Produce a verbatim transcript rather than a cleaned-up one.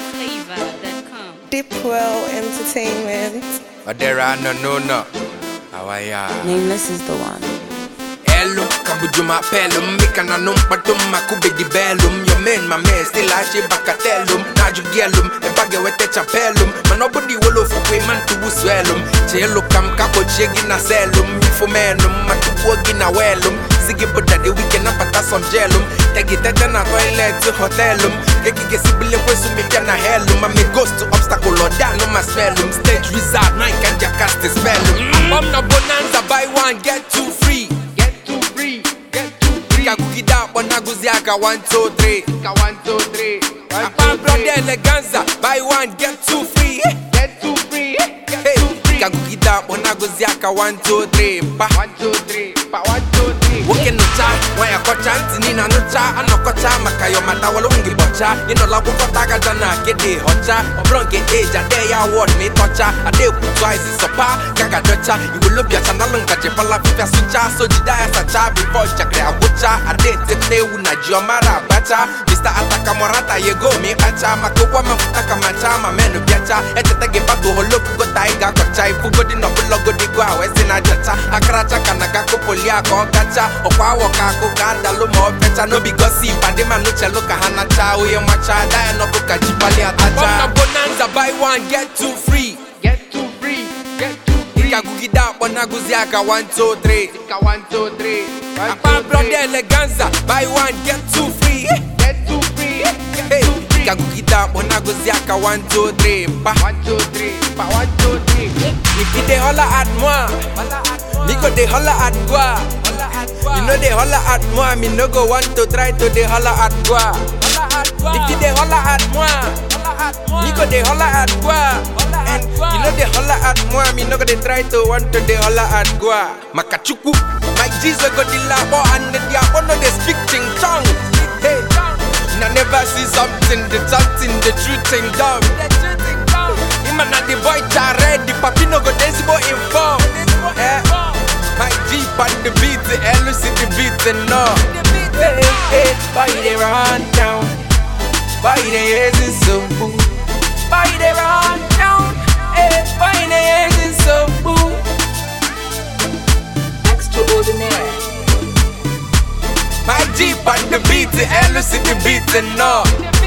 flavor dot com. Dipwell Entertainment. Adera no no no. Awaya. Nameless is the one. Hello, Kabujuma Pelum, Mikana num patum, Makubi di Bellum, your man, my man, still I ship Bacatelum, Naju Gellum, and Bagawete Chapelum, but nobody will offer payment to Swellum, Chelo Cam Capo Chegin a Cellum, Fumenum, Matuogin a Wellum, Ziggy but that the weekend up at some gelum, take it at an toilet to hotelum, Eki Sibili Wesumikana Hellum, I may ghost to obstacle or down on my spellum, stage wizard, nine can cast the spellum. I'm no bonanza, buy one, get two free. Kukida Bonaguziaka one two three one two three Papa brother eleganza buy one get two free get two free hey Kukida Bonaguziaka one two three pa one two three pa one two three Woken no cha waya kocha ntina no cha anokocha makayo mata walungi bocha ino la kukota jana kede hocha obronge age ade ya word me tocha ade kutwise sopa kaka docha you will love your channel nkaje pala fifia sucha so jidaya sacha before chakre abucha ade tete una jiomara bacha Mister Ataka Morata yego mi acha makokwa mafuta kama chama menu biacha etete bado holoku go taiga kocha ifugo di no blogo di go awesi na jacha akracha kanaga ko polia ko gacha okwa woka ko gada lo mo pecha no be gossip ade man no chelo ka hana cha uye macha da no buka jipali atacha I'm bonanza buy one get two free get two free get two free Kukida Bonaguziaka one two three one two three Papa brother eleganza buy one get two free get two free hey Kukida Bonaguziaka one two three pa one two three pa one two three Nikide holla at moi Niko de holla at gua You know they holla at moi me no go want to try to de holla at gua Nikide holla at moi Niko de holla at gua And you know they holla at moi me no go de try to want to de holla at gua Makachuku my Jesus go di labo and the diabo no they speak ching chong Hey I never see something the something the truth thing dog Ima na the boy cha ready papi no go desibo inform Eh My Jeep on the beat, the L C the beat and no Hey, hey, boy they run down Boy they is so boo Boy they run down Hey, boy they is so boo Extraordinary. My Jeep on the beat, the L C the beat and no